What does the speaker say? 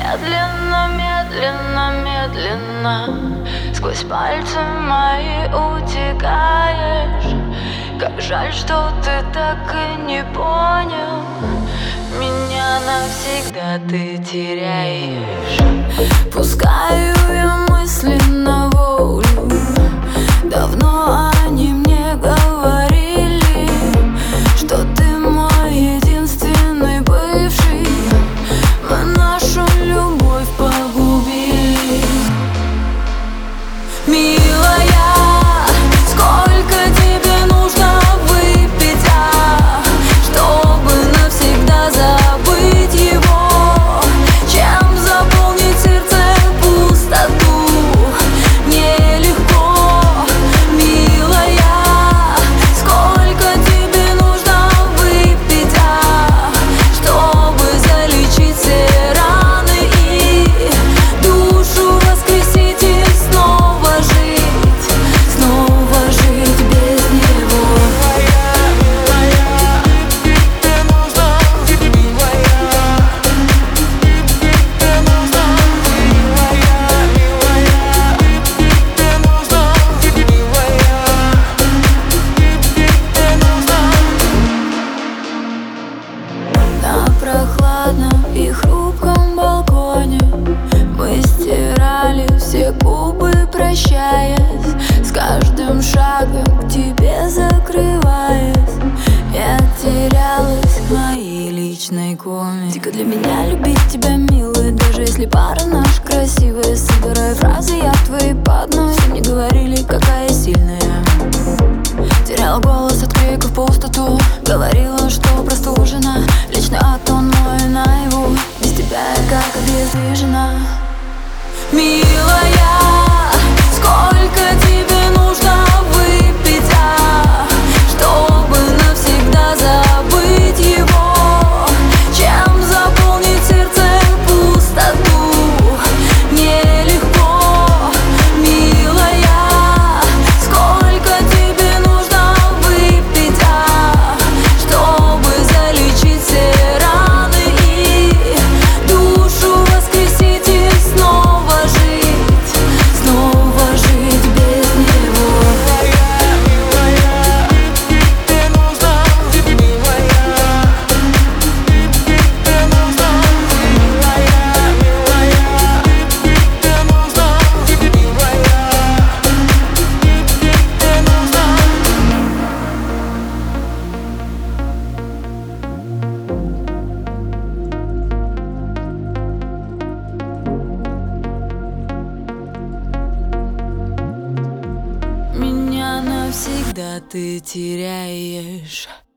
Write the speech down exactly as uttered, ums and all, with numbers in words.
Медленно, медленно, медленно сквозь пальцы мои утекаешь. Как жаль, что ты так и не понял. Меня навсегда ты теряешь. Пускаю я мысли на волю. Давно они мне говорили, что ты мой единственный бывший. Мы нашу любовь погубили. Милая, сколько тебе нужно выпить, а, чтобы навсегда забыть его? Чем заполнить сердце пустоту? Нелегко. Милая, сколько тебе нужно выпить, а, чтобы залечить все раны и душу воскресить и снова жить, снова жить без него. На прохладном и хрупком балконе мы стирали все губы, прощаясь. С каждым шагом к тебе закрываясь, я терялась в моей личной коме. Дико для меня любить тебя, милая, даже если пара наша красивая. Собирая фразы, я в твои по одной. Все мне говорили, какая сильная. Теряла голос от криков в пустоту. Говорила, что простужена. Личный атон мой наяву. Без тебя я как обездвижена. Милая, сколько тебе нужно выпить, а, чтобы навсегда забыть его? Чем заполнить сердце пустоту? Нелегко. Милая, сколько тебе нужно выпить, а, чтобы залечить все раны и душу воскресить и снова жить, снова жить без него. Меня навсегда ты теряешь.